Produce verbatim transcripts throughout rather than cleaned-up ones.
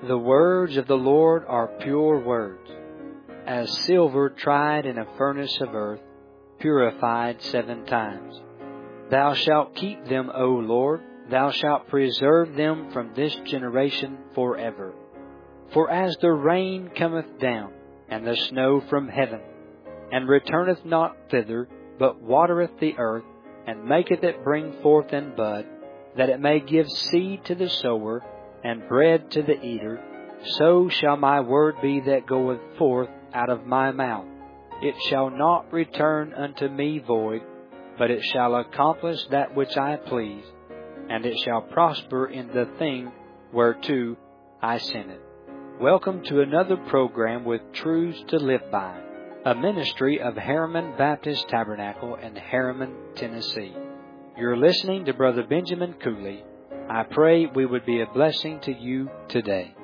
The words of the Lord are pure words, as silver tried in a furnace of earth, purified seven times. Thou shalt keep them, O Lord, thou shalt preserve them from this generation forever. For as the rain cometh down, and the snow from heaven, and returneth not thither, but watereth the earth, and maketh it bring forth and bud, that it may give seed to the sower, and bread to the eater, so shall my word be that goeth forth out of my mouth. It shall not return unto me void, but it shall accomplish that which I please, and it shall prosper in the thing whereto I sent it. Welcome to another program with Truths to Live By, a ministry of Harriman Baptist Tabernacle in Harriman, Tennessee. You're listening to Brother Benjamin Cooley. I pray we would be a blessing to you today.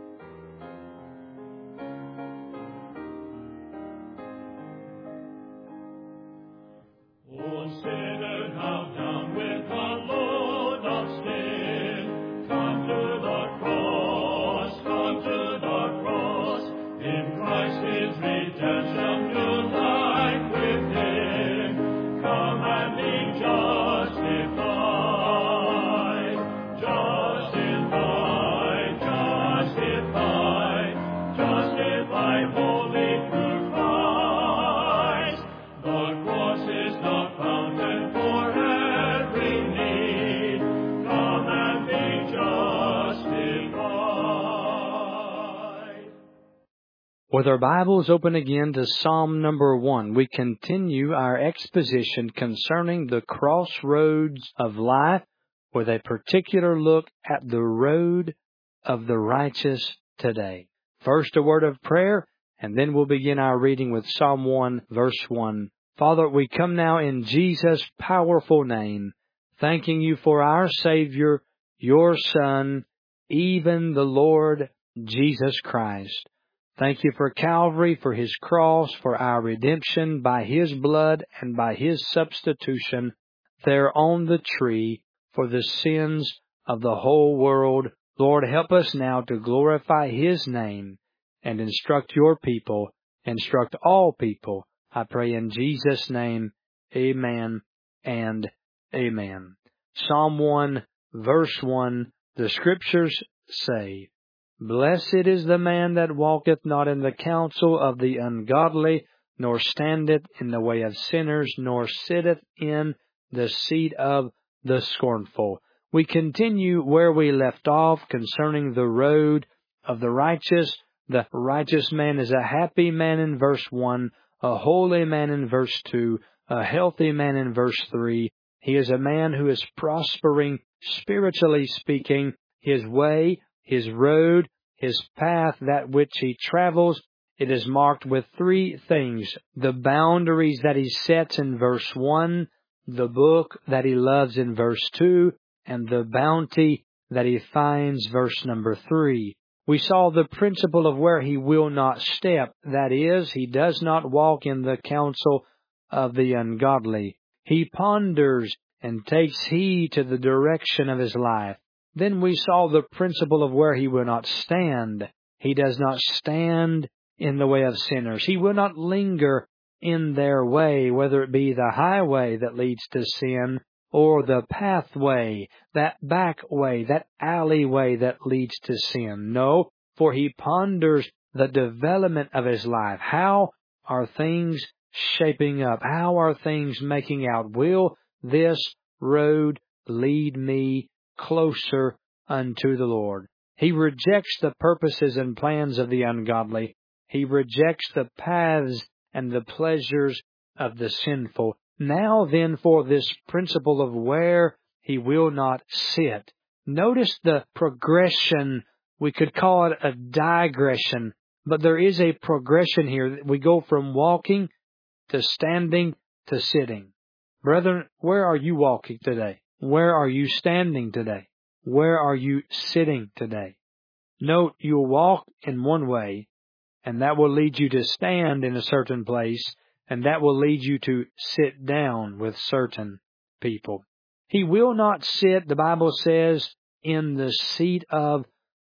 With our Bibles open again to Psalm number one, we continue our exposition concerning the crossroads of life with a particular look at the road of the righteous today. First, a word of prayer, and then we'll begin our reading with Psalm one, verse one. Father, we come now in Jesus' powerful name, thanking you for our Savior, your Son, even the Lord Jesus Christ. Thank you for Calvary, for His cross, for our redemption by His blood and by His substitution there on the tree for the sins of the whole world. Lord, help us now to glorify His name and instruct your people, instruct all people. I pray in Jesus' name, amen and amen. Psalm one, verse one, the Scriptures say, Blessed is the man that walketh not in the counsel of the ungodly, nor standeth in the way of sinners, nor sitteth in the seat of the scornful. We continue where we left off concerning the road of the righteous. The righteous man is a happy man in verse one, a holy man in verse two, a healthy man in verse three. He is a man who is prospering, spiritually speaking. His way, his road, his path, that which he travels, it is marked with three things. The boundaries that he sets in verse one, the book that he loves in verse two, and the bounty that he finds, verse number three. We saw the principle of where he will not step. That is, he does not walk in the counsel of the ungodly. He ponders and takes heed to the direction of his life. Then we saw the principle of where he will not stand. He does not stand in the way of sinners. He will not linger in their way, whether it be the highway that leads to sin or the pathway, that back way, that alleyway that leads to sin. No, for he ponders the development of his life. How are things shaping up? How are things making out? Will this road lead me closer unto the Lord? He rejects the purposes and plans of the ungodly. He rejects the paths and the pleasures of the sinful. Now then, for this principle of where he will not sit. Notice the progression. We could call it a digression, but there is a progression here. We go from walking to standing to sitting. Brethren, where are you walking today? Where are you standing today? Where are you sitting today? Note, you'll walk in one way, and that will lead you to stand in a certain place, and that will lead you to sit down with certain people. He will not sit, the Bible says, in the seat of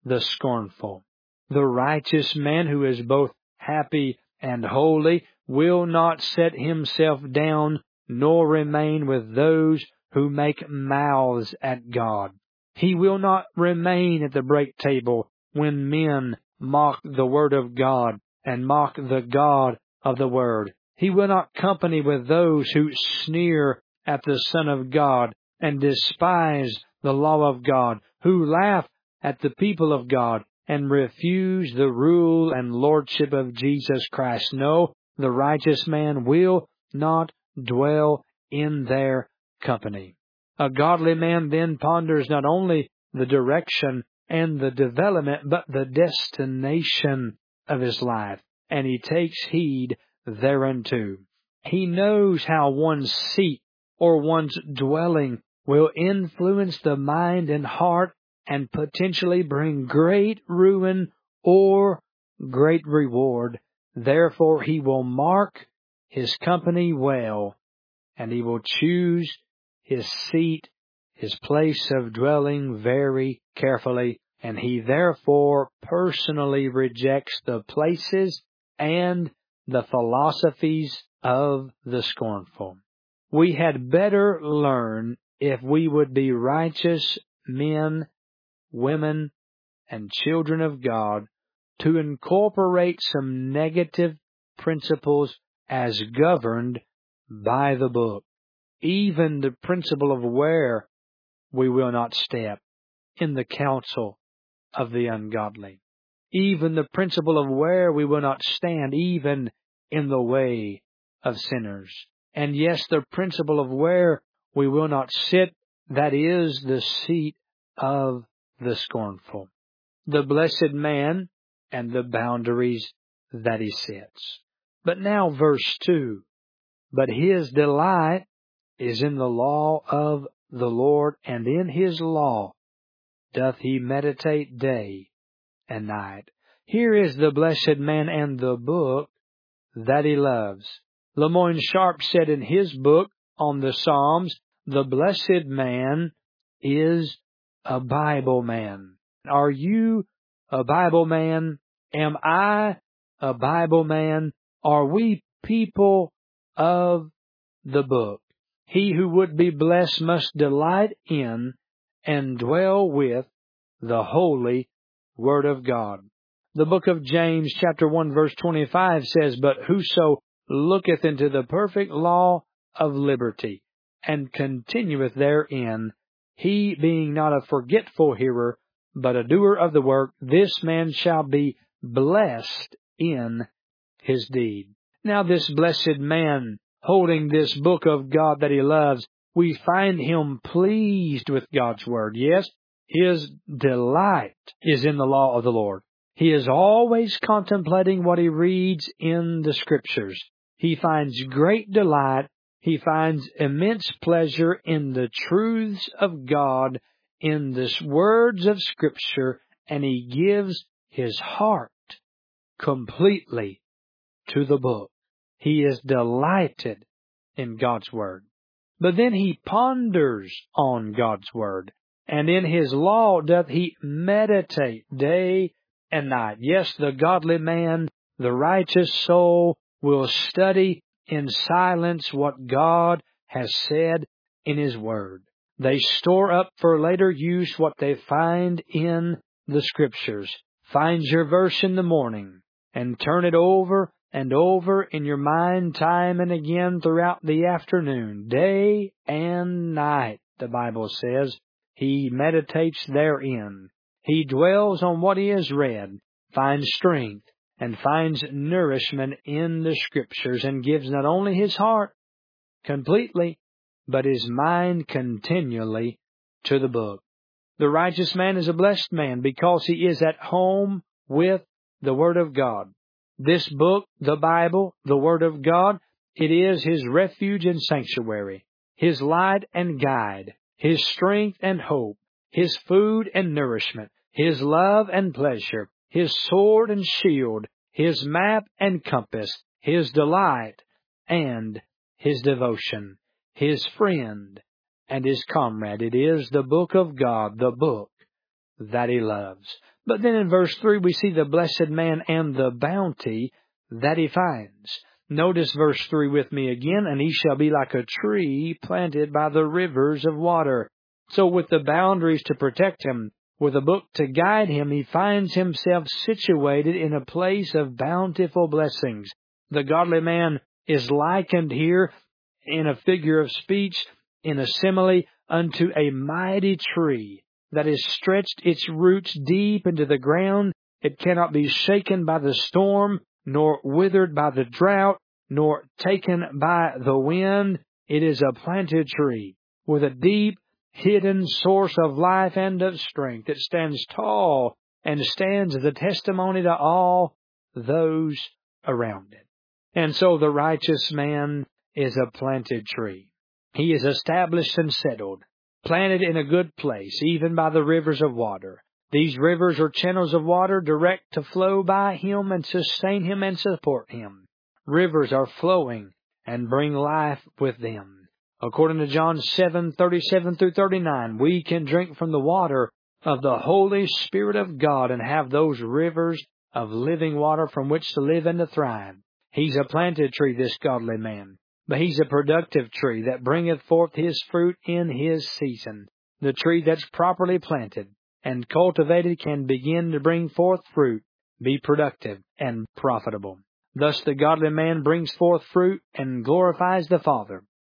the scornful. The righteous man who is both happy and holy will not set himself down nor remain with those who make mouths at God. He will not remain at the break table when men mock the word of God and mock the God of the word. He will not company with those who sneer at the Son of God and despise the law of God, who laugh at the people of God and refuse the rule and lordship of Jesus Christ. No, the righteous man will not dwell in their company. A godly man then ponders not only the direction and the development, but the destination of his life, and he takes heed thereunto. He knows how one's seat or one's dwelling will influence the mind and heart and potentially bring great ruin or great reward. Therefore he will mark his company well, and he will choose his seat, his place of dwelling very carefully, and he therefore personally rejects the places and the philosophies of the scornful. We had better learn, if we would be righteous men, women, and children of God, to incorporate some negative principles as governed by the book. Even the principle of where we will not step in the counsel of the ungodly. Even the principle of where we will not stand, even in the way of sinners. And yes, the principle of where we will not sit, that is the seat of the scornful. The blessed man and the boundaries that he sets. But now verse two. But his delight is in the law of the Lord, and in his law doth he meditate day and night. Here is the blessed man and the book that he loves. Lemoyne Sharp said in his book on the Psalms, the blessed man is a Bible man. Are you a Bible man? Am I a Bible man? Are we people of the book? He who would be blessed must delight in and dwell with the holy Word of God. The book of James, chapter one, verse twenty-five says, But whoso looketh into the perfect law of liberty, and continueth therein, he being not a forgetful hearer, but a doer of the work, this man shall be blessed in his deed. Now this blessed man, holding this book of God that he loves, we find him pleased with God's word. Yes, his delight is in the law of the Lord. He is always contemplating what he reads in the Scriptures. He finds great delight. He finds immense pleasure in the truths of God, in the words of Scripture, and he gives his heart completely to the book. He is delighted in God's Word. But then he ponders on God's Word, and in his law doth he meditate day and night. Yes, the godly man, the righteous soul, will study in silence what God has said in his Word. They store up for later use what they find in the Scriptures. Find your verse in the morning and turn it over and over in your mind time and again throughout the afternoon, day and night, the Bible says. He meditates therein. He dwells on what he has read, finds strength, and finds nourishment in the Scriptures, and gives not only his heart completely, but his mind continually to the book. The righteous man is a blessed man because he is at home with the Word of God. This book, the Bible, the Word of God, it is his refuge and sanctuary, his light and guide, his strength and hope, his food and nourishment, his love and pleasure, his sword and shield, his map and compass, his delight and his devotion, his friend and his comrade. It is the book of God, the book that he loves. But then in verse three, we see the blessed man and the bounty that he finds. Notice verse three with me again, and he shall be like a tree planted by the rivers of water. So with the boundaries to protect him, with a book to guide him, he finds himself situated in a place of bountiful blessings. The godly man is likened here in a figure of speech, in a simile, unto a mighty tree that has stretched its roots deep into the ground. It cannot be shaken by the storm, nor withered by the drought, nor taken by the wind. It is a planted tree with a deep, hidden source of life and of strength. It stands tall and stands as a testimony to all those around it. And so the righteous man is a planted tree. He is established and settled, planted in a good place, even by the rivers of water. These rivers are channels of water direct to flow by him and sustain him and support him. Rivers are flowing and bring life with them. According to John seven, thirty-seven through thirty-nine, we can drink from the water of the Holy Spirit of God and have those rivers of living water from which to live and to thrive. He's a planted tree, this godly man, but he's a productive tree that bringeth forth his fruit in his season. The tree that's properly planted and cultivated can begin to bring forth fruit, be productive and profitable. Thus the godly man brings forth fruit and glorifies the Father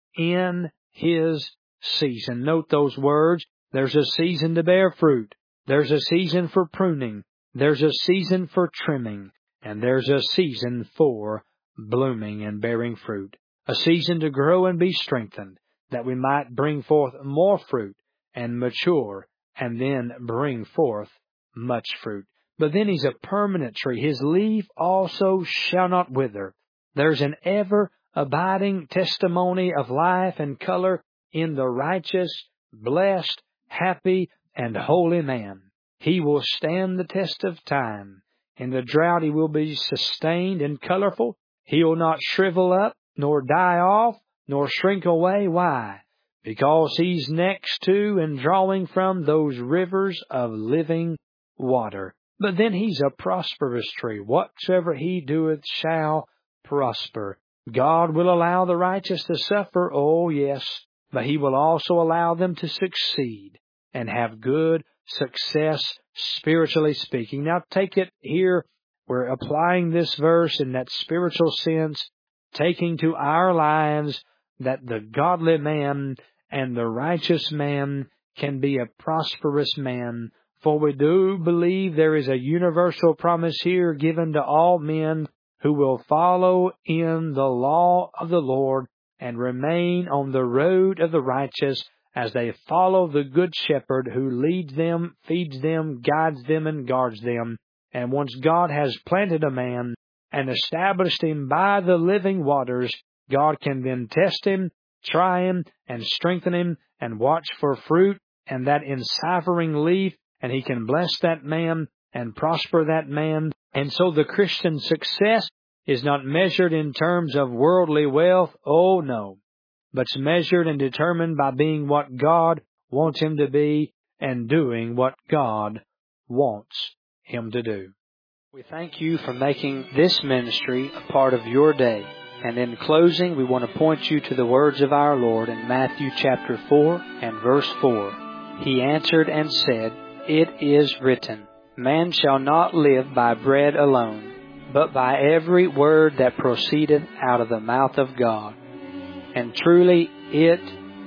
in his season. Note those words. There's a season to bear fruit. There's a season for pruning. There's a season for trimming. And there's a season for blooming and bearing fruit. A season to grow and be strengthened, that we might bring forth more fruit and mature, and then bring forth much fruit. But then he's a permanent tree. His leaf also shall not wither. There's an ever-abiding testimony of life and color in the righteous, blessed, happy, and holy man. He will stand the test of time. In the drought he will be sustained and colorful. He will not shrivel up, nor die off, nor shrink away. Why? Because he's next to and drawing from those rivers of living water. But then he's a prosperous tree. Whatsoever he doeth shall prosper. God will allow the righteous to suffer, oh yes, but he will also allow them to succeed and have good success, spiritually speaking. Now take it here, we're applying this verse in that spiritual sense, taking to our lives that the godly man and the righteous man can be a prosperous man. For we do believe there is a universal promise here given to all men who will follow in the law of the Lord and remain on the road of the righteous as they follow the good shepherd who leads them, feeds them, guides them, and guards them. And once God has planted a man and established him by the living waters, God can then test him, try him, and strengthen him, and watch for fruit and that enciphering leaf, and he can bless that man and prosper that man. And so the Christian success is not measured in terms of worldly wealth, oh no, but it's measured and determined by being what God wants him to be and doing what God wants him to do. We thank you for making this ministry a part of your day. And in closing, we want to point you to the words of our Lord in Matthew chapter four and verse four. He answered and said, "It is written, Man shall not live by bread alone, but by every word that proceedeth out of the mouth of God. And truly it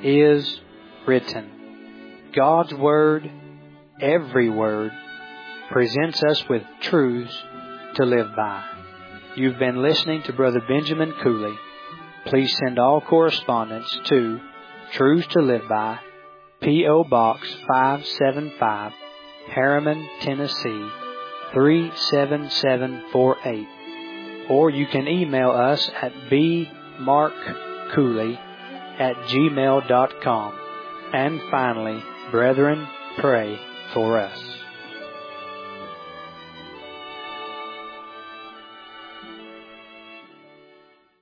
is written." God's Word, every word, presents us with truths to live by. You've been listening to Brother Benjamin Cooley. Please send all correspondence to Truths to Live By, P O Box five seven five, Harriman, Tennessee three seven seven four eight. Or you can email us at b mark cooley at gmail dot com. And finally, brethren, pray for us.